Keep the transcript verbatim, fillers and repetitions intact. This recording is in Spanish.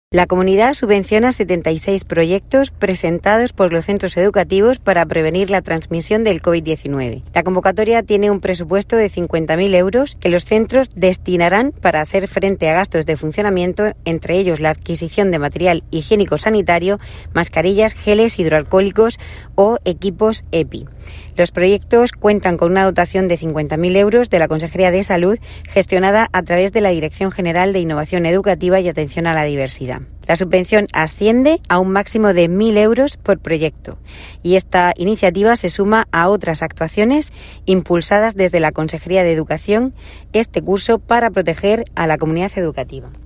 La comunidad subvenciona setenta y seis proyectos presentados por los centros educativos para prevenir la transmisión del covid diecinueve. La convocatoria tiene un presupuesto de cincuenta mil euros que los centros destinarán para hacer frente a gastos de funcionamiento, entre ellos la adquisición de material higiénico-sanitario, mascarillas, geles hidroalcohólicos o equipos E P I. Los proyectos cuentan con una dotación de cincuenta mil euros de la Consejería de Salud, gestionada a través de la Dirección General de Innovación Educativa y Atención a la Diversidad. La subvención asciende a un máximo de mil euros por proyecto y esta iniciativa se suma a otras actuaciones impulsadas desde la Consejería de Educación este curso para proteger a la comunidad educativa.